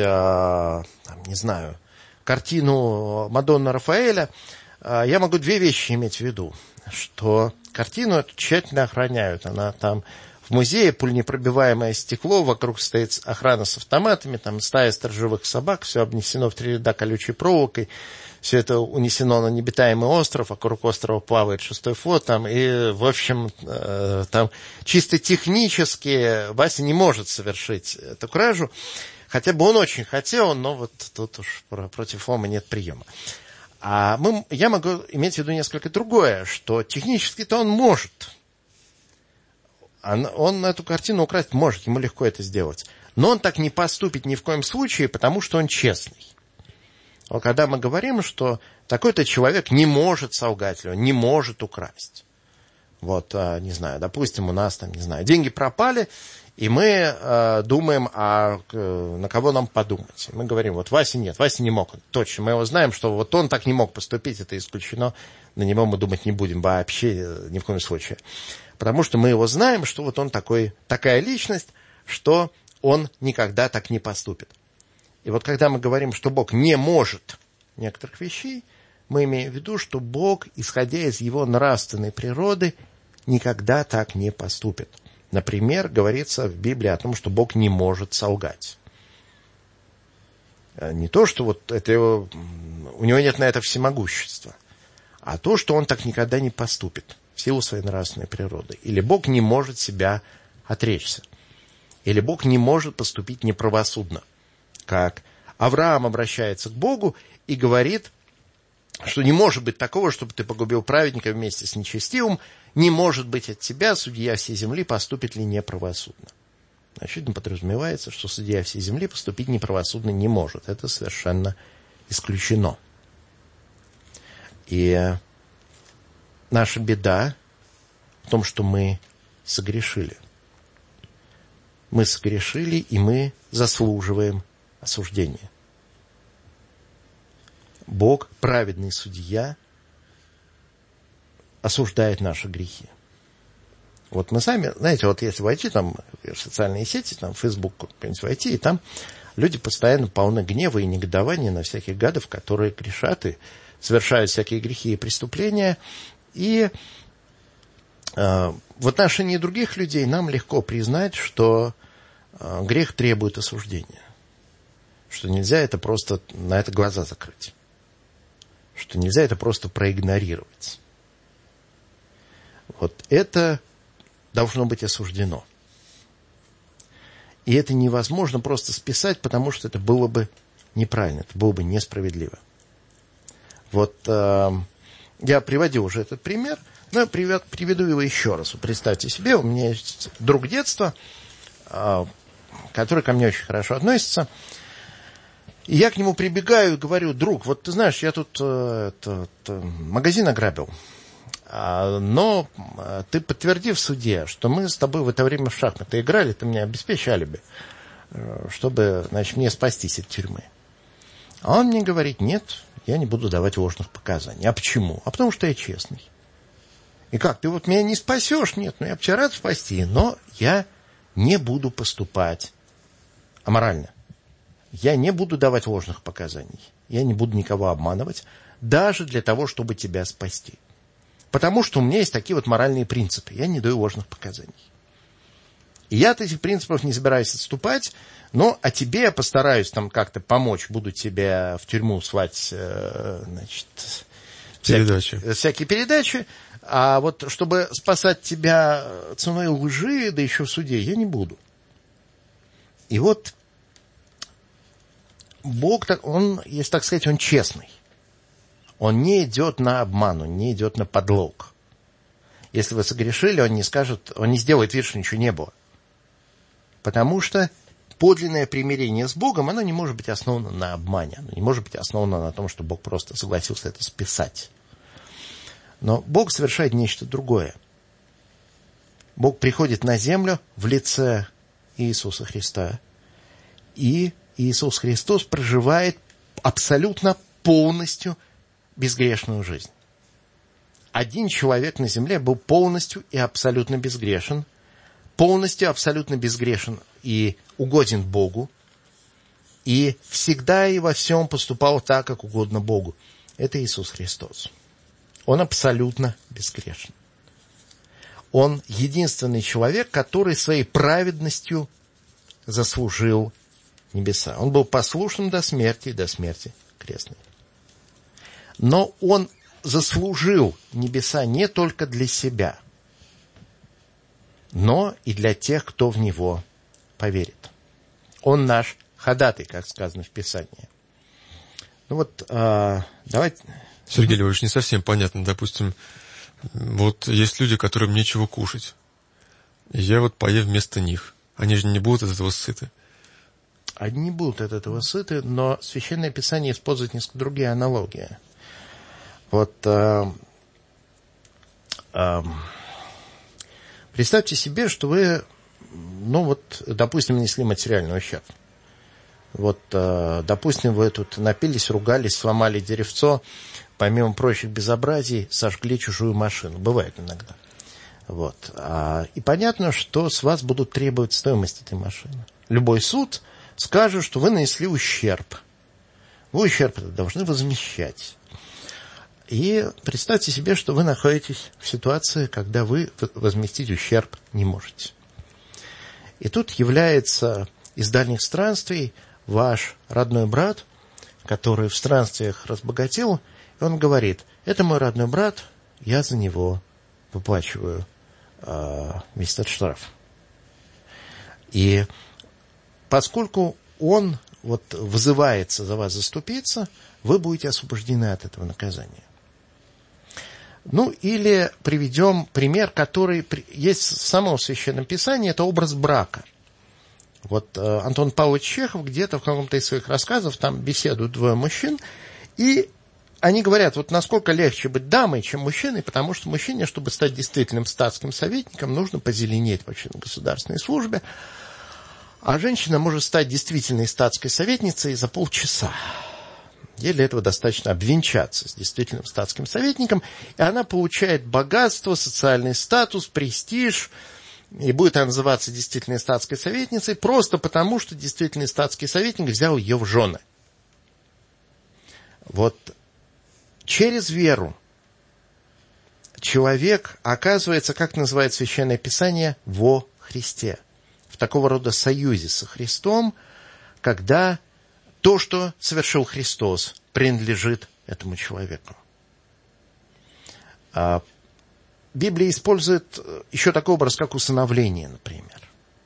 картину Мадонны Рафаэля. Я могу две вещи иметь в виду, что картину эту тщательно охраняют. Она в музее, пуленепробиваемое стекло, вокруг стоит охрана с автоматами, стая сторожевых собак, все обнесено в 3 ряда колючей проволокой, все это унесено на необитаемый остров, вокруг острова плавает 6-й флот, и, в общем, чисто технически Вася не может совершить эту кражу, хотя бы он очень хотел, но вот тут уж против лома нет приема. Я могу иметь в виду несколько другое, что технически-то он может. он эту картину украсть может, ему легко это сделать. Но он так не поступит ни в коем случае, потому что он честный. Вот когда мы говорим, что такой-то человек не может солгать, он не может украсть. Вот, не знаю, допустим, у нас там, не знаю, деньги пропали, и мы думаем, на кого нам подумать. Мы говорим, вот Вася нет, Вася не мог. Точно, мы его знаем, что вот он так не мог поступить, это исключено, на него мы думать не будем вообще ни в коем случае. Потому что мы его знаем, что вот он такая личность, что он никогда так не поступит. И вот когда мы говорим, что Бог не может некоторых вещей, мы имеем в виду, что Бог, исходя из его нравственной природы, никогда так не поступит. Например, говорится в Библии о том, что Бог не может солгать. Не то, что вот это у него нет на это всемогущества, а то, что он так никогда не поступит в силу своей нравственной природы. Или Бог не может себя отречься. Или Бог не может поступить неправосудно. Как Авраам обращается к Богу и говорит, что не может быть такого, чтобы ты погубил праведника вместе с нечестивым, не может быть от тебя, судья всей земли, поступит ли неправосудно. Значит, подразумевается, что судья всей земли поступить неправосудно не может. Это совершенно исключено. И наша беда в том, что мы согрешили. Мы согрешили, и мы заслуживаем осуждения. Бог, праведный судья, осуждает наши грехи. Вот мы сами, знаете, вот если войти там в социальные сети, там в Facebook войти, и там люди постоянно полны гнева и негодования на всяких гадов, которые грешат и совершают всякие грехи и преступления. И в отношении других людей нам легко признать, что грех требует осуждения. Что нельзя это просто на это глаза закрыть. Что нельзя это просто проигнорировать. Вот это должно быть осуждено. И это невозможно просто списать, потому что это было бы неправильно, это было бы несправедливо. Вот я приводил уже этот пример, но я приведу его еще раз. Представьте себе, у меня есть друг детства, который ко мне очень хорошо относится. И я к нему прибегаю и говорю: друг, вот ты знаешь, я тут магазин ограбил. Но ты подтверди в суде, что мы с тобой в это время в шахматы играли, ты мне обеспечи алиби, чтобы, значит, мне спастись от тюрьмы. А он мне говорит: нет, я не буду давать ложных показаний. А почему? А потому что я честный. И как, ты вот меня не спасешь? Нет, ну я бы тебя рад спасти, но я не буду поступать аморально. Я не буду давать ложных показаний. Я не буду никого обманывать, даже для того, чтобы тебя спасти. Потому что у меня есть такие вот моральные принципы. Я не даю ложных показаний. И я от этих принципов не собираюсь отступать, но а тебе я постараюсь там как-то помочь. Буду тебя в тюрьму слать, значит, всякие передачи. А вот чтобы спасать тебя ценой лжи, да еще в суде, я не буду. И вот Бог, он, если так сказать, он честный. Он не идет на обман, он не идет на подлог. Если вы согрешили, он не скажет, он не сделает вид, что ничего не было. Потому что подлинное примирение с Богом, оно не может быть основано на обмане. Оно не может быть основано на том, что Бог просто согласился это списать. Но Бог совершает нечто другое. Бог приходит на землю в лице Иисуса Христа. И Иисус Христос проживает абсолютно полностью безгрешную жизнь. Один человек на земле был полностью и абсолютно безгрешен, полностью абсолютно безгрешен и угоден Богу, и всегда и во всем поступал так, как угодно Богу. Это Иисус Христос. Он абсолютно безгрешен. Он единственный человек, который своей праведностью заслужил небеса. Он был послушным до смерти крестной. Но он заслужил небеса не только для себя, но и для тех, кто в него поверит. Он наш ходатай, как сказано в Писании. Ну вот, давайте... Сергей Львович, не совсем понятно. Допустим, вот есть люди, которым нечего кушать. И я вот поем вместо них. Они же не будут от этого сыты. Они не будут от этого сыты, но Священное Писание использует несколько другие аналогии. Вот представьте себе, что вы, допустим, нанесли материальный ущерб. Допустим, вы тут напились, ругались, сломали деревцо, помимо прочих безобразий, сожгли чужую машину. Бывает иногда. И понятно, что с вас будут требовать стоимость этой машины. Любой суд скажет, что вы нанесли ущерб. Вы ущерб должны возмещать. И представьте себе, что вы находитесь в ситуации, когда вы возместить ущерб не можете. И тут является из дальних странствий ваш родной брат, который в странствиях разбогател, и он говорит: это мой родной брат, я за него выплачиваю весь этот штраф. И поскольку он вызывается за вас заступиться, вы будете освобождены от этого наказания. Или приведем пример, который есть в самом Священном Писании, это образ брака. Антон Павлович Чехов где-то в каком-то из своих рассказов, там беседуют двое мужчин, и они говорят, насколько легче быть дамой, чем мужчиной, потому что мужчине, чтобы стать действительным статским советником, нужно позеленеть вообще на государственной службе, а женщина может стать действительной статской советницей за полчаса. Ей для этого достаточно обвенчаться с действительным статским советником, и она получает богатство, социальный статус, престиж, и будет она называться действительной статской советницей, просто потому, что действительный статский советник взял ее в жены. Через веру человек оказывается, как называет Священное Писание, во Христе. В такого рода союзе со Христом, когда то, что совершил Христос, принадлежит этому человеку. Библия использует еще такой образ, как усыновление, например.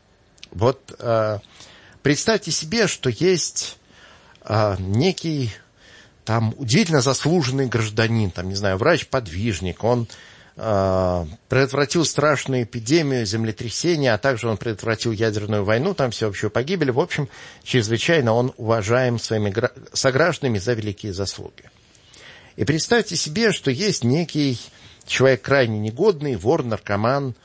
Представьте себе, что есть некий удивительно заслуженный гражданин, врач-подвижник, он предотвратил страшную эпидемию, землетрясение, а также он предотвратил ядерную войну, всеобщую погибель. В общем, чрезвычайно он уважаем своими согражданами за великие заслуги. И представьте себе, что есть некий человек крайне негодный, вор, наркоман,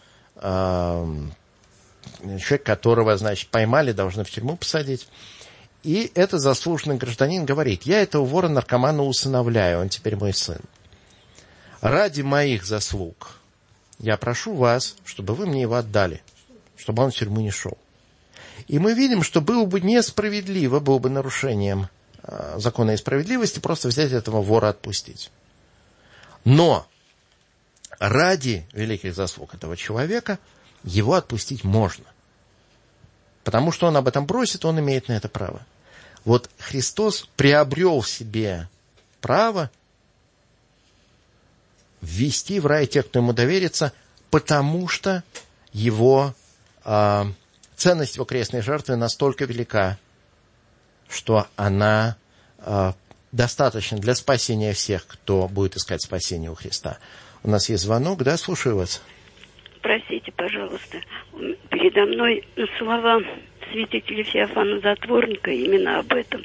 человек, которого, поймали, должны в тюрьму посадить. И этот заслуженный гражданин говорит: я этого вора-наркомана усыновляю, он теперь мой сын. Ради моих заслуг я прошу вас, чтобы вы мне его отдали, чтобы он в тюрьму не шел. И мы видим, что было бы несправедливо, было бы нарушением закона и справедливости просто взять этого вора отпустить. Но ради великих заслуг этого человека его отпустить можно. Потому что он об этом просит, он имеет на это право. Христос приобрел в себе право ввести в рай тех, кто ему доверится, потому что его ценность в окрестной жертве настолько велика, что она достаточна для спасения всех, кто будет искать спасение у Христа. У нас есть звонок, да, слушаю вас. Простите, пожалуйста, передо мной слова святителя Феофана Затворника именно об этом.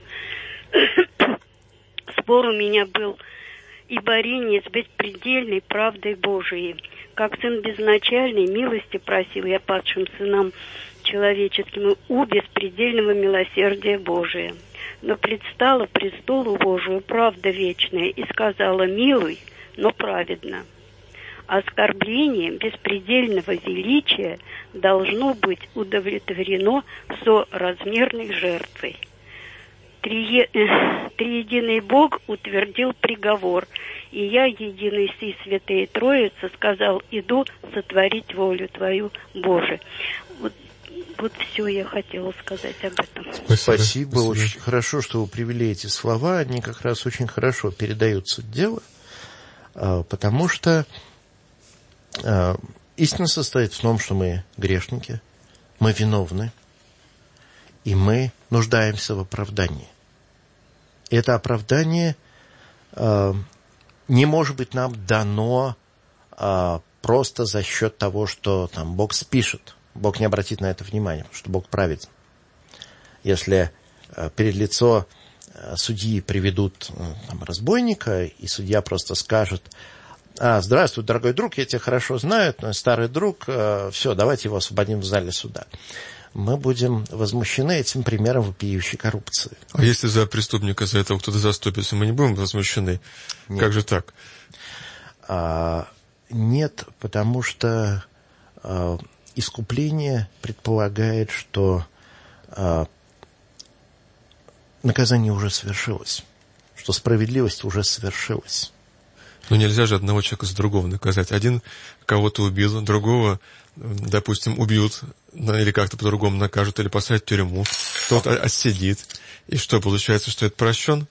Спор у меня был и борение с беспредельной правдой Божией. Как сын безначальной милости просил я падшим сынам человеческим у беспредельного милосердия Божия. Но предстала престолу Божию правда вечная и сказала: милуй, но праведно. Оскорбление беспредельного величия должно быть удовлетворено соразмерной жертвой. Триединый Бог утвердил приговор, и я, единый Си, Святая Троица, сказал: иду сотворить волю Твою, Боже. Вот все я хотела сказать об этом. Спасибо. Очень хорошо, что вы привели эти слова. Они как раз очень хорошо передают суть дела, потому что истина состоит в том, что мы грешники, мы виновны, и мы нуждаемся в оправдании. И это оправдание не может быть нам дано просто за счет того, что Бог спишет Бог не обратит на это внимания, потому что Бог праведен. Если перед лицо судьи приведут разбойника, и судья просто скажет: здравствуй, дорогой друг, я тебя хорошо знаю, но старый друг, все, давайте его освободим в зале суда. Мы будем возмущены этим примером вопиющей коррупции. А если за преступника, за этого кто-то заступится, мы не будем возмущены? Нет. Как же так? Нет, потому что искупление предполагает, что наказание уже совершилось, что справедливость уже совершилась. Но нельзя же одного человека за другого наказать. Один кого-то убил, другого, допустим, убьют, или как-то по-другому накажут, или посадят в тюрьму, кто-то отсидит. И что, получается, что это прощен?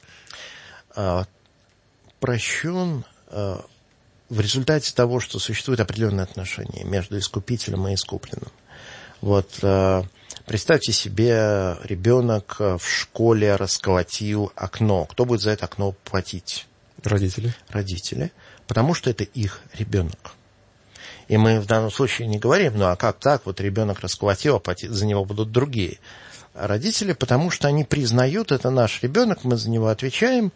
Прощен в результате того, что существует определенное отношение между искупителем и искупленным. Вот, представьте себе, ребенок в школе расколотил окно. Кто будет за это окно платить? Родители. Родители, потому что это их ребенок. И мы в данном случае не говорим: а как так, вот ребенок расколотил, а платить за него будут другие. Родители, потому что они признают, это наш ребенок, мы за него отвечаем.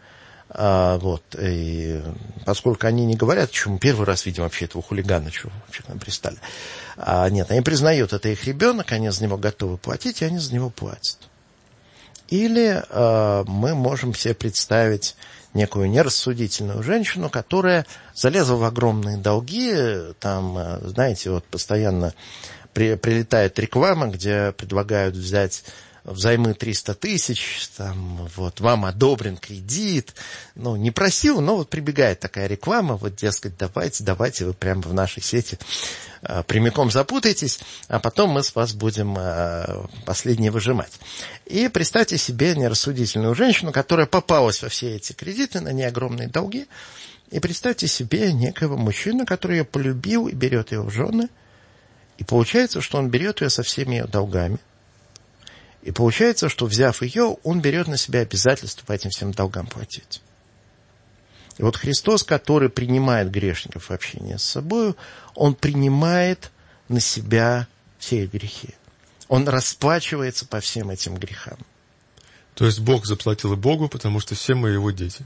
И поскольку они не говорят, что мы первый раз видим вообще этого хулигана, чего вообще к нам пристали. Нет, они признают, это их ребенок, они за него готовы платить, и они за него платят. Или мы можем себе представить некую нерассудительную женщину, которая залезла в огромные долги, там, знаете, вот постоянно прилетает реклама, где предлагают взять взаймы 300 тысяч, там, вот, вам одобрен кредит, не просил, но вот прибегает такая реклама, вот, дескать, давайте, вы прямо в нашей сети прямиком запутаетесь, а потом мы с вас будем последнее выжимать. И представьте себе нерассудительную женщину, которая попалась во все эти кредиты, на ней огромные долги, и представьте себе некого мужчину, который ее полюбил и берет ее в жены, и получается, что он берет ее со всеми ее долгами. И получается, что, взяв ее, он берет на себя обязательство по этим всем долгам платить. И вот Христос, который принимает грешников в общение с собой, он принимает на себя все их грехи. Он расплачивается по всем этим грехам. То есть Бог заплатил и Богу, потому что все мы его дети.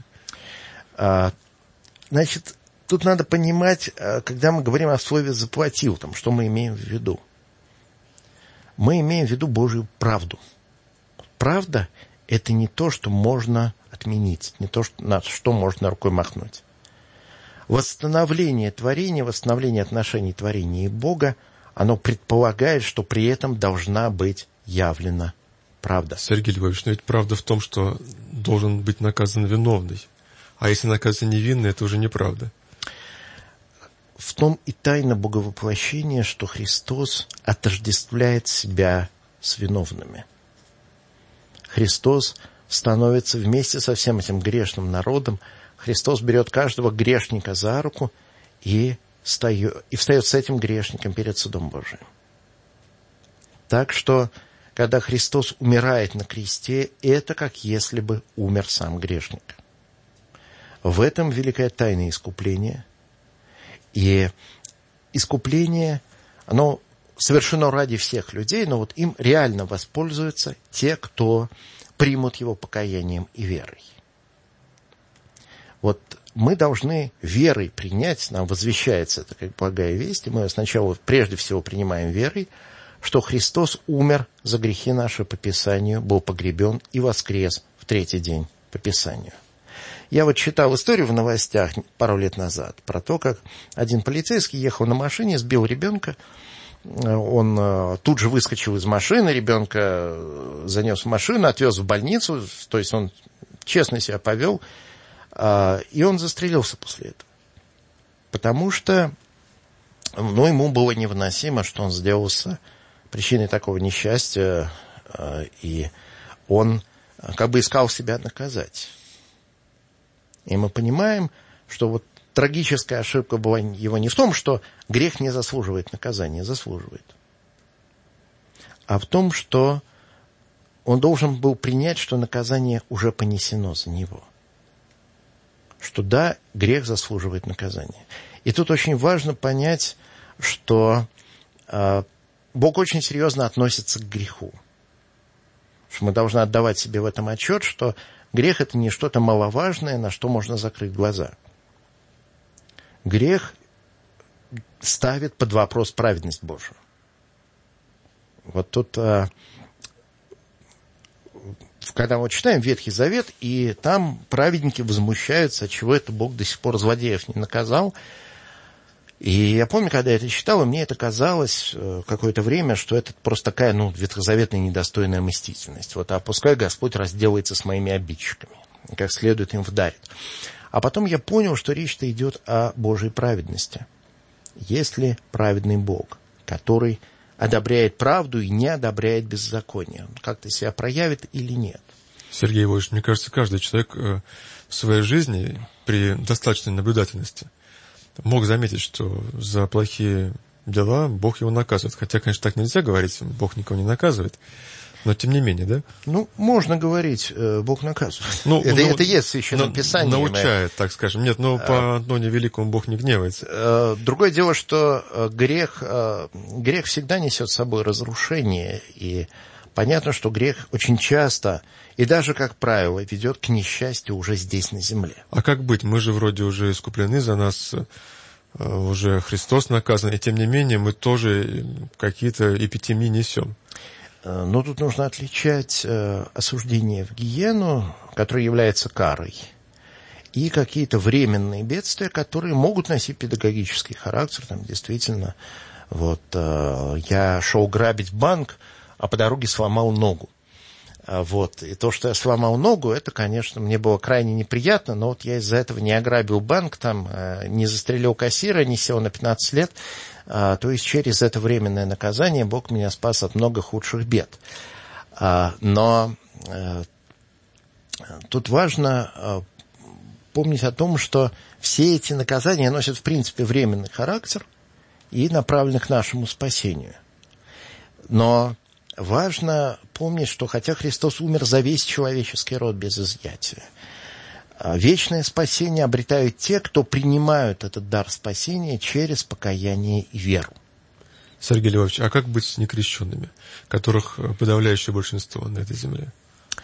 Значит, тут надо понимать, когда мы говорим о слове «заплатил», там, что мы имеем в виду. Мы имеем в виду Божию правду. Правда – это не то, что можно отменить, не то, на что можно рукой махнуть. Восстановление творения, восстановление отношений творения и Бога, оно предполагает, что при этом должна быть явлена правда. Сергей Львович, но ведь правда в том, что должен быть наказан виновный. А если наказан невинный, это уже неправда. В том и тайна боговоплощения, что Христос отождествляет себя с виновными. Христос становится вместе со всем этим грешным народом. Христос берет каждого грешника за руку и встает с этим грешником перед судом Божиим. Так что, когда Христос умирает на кресте, это как если бы умер сам грешник. В этом великая тайна искупления. И искупление, оно совершено ради всех людей, но вот им реально воспользуются те, кто примут его покаянием и верой. Вот мы должны верой принять, нам возвещается это как благая весть, и мы сначала прежде всего принимаем верой, что Христос умер за грехи наши по Писанию, был погребен и воскрес в третий день по Писанию. Я вот читал историю в новостях пару лет назад про то, как один полицейский ехал на машине, сбил ребенка. Он тут же выскочил из машины, ребенка занес в машину, отвез в больницу, то есть он честно себя повел, и он застрелился после этого. Потому что ему было невыносимо, что он сделался причиной такого несчастья, и он как бы искал себя наказать. И мы понимаем, что вот трагическая ошибка была его не в том, что грех не заслуживает наказания, заслуживает, а в том, что он должен был принять, что наказание уже понесено за него. Что да, грех заслуживает наказания. И тут очень важно понять, что Бог очень серьезно относится к греху. Что мы должны отдавать себе в этом отчет, что грех – это не что-то маловажное, на что можно закрыть глаза. Грех ставит под вопрос праведность Божию. Вот тут, когда мы читаем Ветхий Завет, и там праведники возмущаются, отчего это Бог до сих пор злодеев не наказал. И я помню, когда я это читал, и мне это казалось какое-то время, что это просто такая, ветхозаветная недостойная мстительность. Вот, а пускай Господь разделается с моими обидчиками, как следует им вдарит. А потом я понял, что речь-то идет о Божьей праведности. Есть ли праведный Бог, который одобряет правду и не одобряет беззаконие? Он как-то себя проявит или нет? Сергей Иванович, мне кажется, каждый человек в своей жизни при достаточной наблюдательности мог заметить, что за плохие дела Бог его наказывает. Хотя, конечно, так нельзя говорить, Бог никого не наказывает. Но тем не менее, да? Можно говорить, Бог наказывает. Это есть в Священном Писании. Научает, так скажем. Нет, по Антоне Великому Бог не гневается. Другое дело, что грех всегда несет с собой разрушение. И понятно, что грех очень часто, и даже, как правило, ведет к несчастью уже здесь, на земле. А как быть? Мы же вроде уже искуплены, за нас уже Христос наказан, и тем не менее мы тоже какие-то эпитемии несем. Но тут нужно отличать осуждение в гиену, которое является карой, и какие-то временные бедствия, которые могут носить педагогический характер. Там действительно, я шел грабить банк, а по дороге сломал ногу. И то, что я сломал ногу, это, конечно, мне было крайне неприятно, но я из-за этого не ограбил банк, не застрелил кассира, не сел на 15 лет. То есть через это временное наказание Бог меня спас от много худших бед. Но тут важно помнить о том, что все эти наказания носят, в принципе, временный характер и направлены к нашему спасению. Но важно помнить, что хотя Христос умер за весь человеческий род без изъятия, вечное спасение обретают те, кто принимают этот дар спасения через покаяние и веру. Сергей Львович, а как быть с некрещенными, которых подавляющее большинство на этой земле?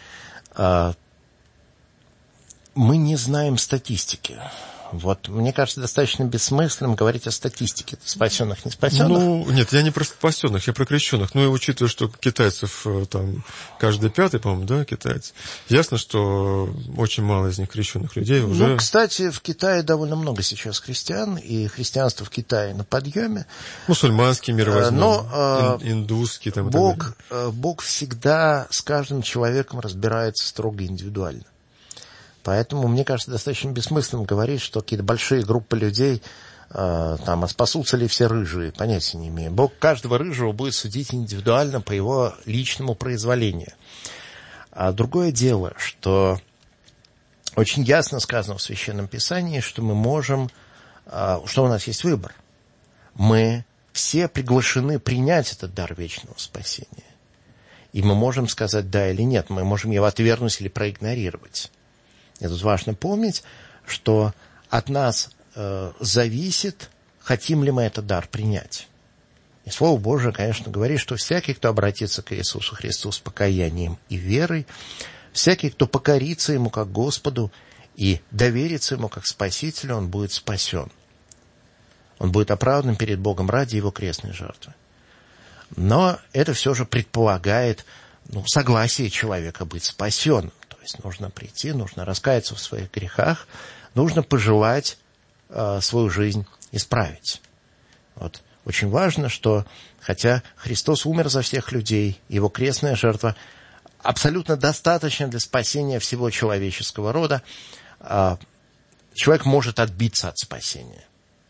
Мы не знаем статистики. Мне кажется, достаточно бессмысленным говорить о статистике спасенных, не спасенных. Нет, я не про спасенных, я про крещенных. И учитывая, что китайцев там каждый пятый, по-моему, да, китаец, ясно, что очень мало из них крещенных людей уже... Кстати, в Китае довольно много сейчас христиан, и христианство в Китае на подъеме. Мусульманский мир возьмем, индусский. Бог всегда с каждым человеком разбирается строго индивидуально. Поэтому, мне кажется, достаточно бессмысленным говорить, что какие-то большие группы людей, спасутся ли все рыжие, понятия не имею. Бог каждого рыжего будет судить индивидуально по его личному произволению. А другое дело, что очень ясно сказано в Священном Писании, что мы можем, что у нас есть выбор. Мы все приглашены принять этот дар вечного спасения. И мы можем сказать да или нет, мы можем его отвергнуть или проигнорировать. И тут важно помнить, что от нас зависит, хотим ли мы этот дар принять. И Слово Божие, конечно, говорит, что всякий, кто обратится к Иисусу Христу с покаянием и верой, всякий, кто покорится Ему как Господу и доверится Ему как Спасителю, он будет спасен. Он будет оправдан перед Богом ради Его крестной жертвы. Но это все же предполагает согласие человека быть спасенным. Нужно прийти, нужно раскаяться в своих грехах, нужно пожелать свою жизнь исправить. Очень важно, что хотя Христос умер за всех людей, Его крестная жертва абсолютно достаточна для спасения всего человеческого рода, человек может отбиться от спасения.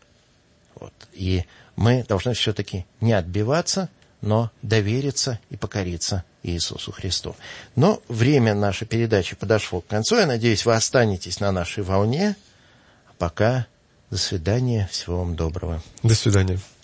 И мы должны все-таки не отбиваться, но довериться и покориться Иисусу Христу. Но время нашей передачи подошло к концу. Я надеюсь, вы останетесь на нашей волне. Пока до свидания. Всего вам доброго. До свидания.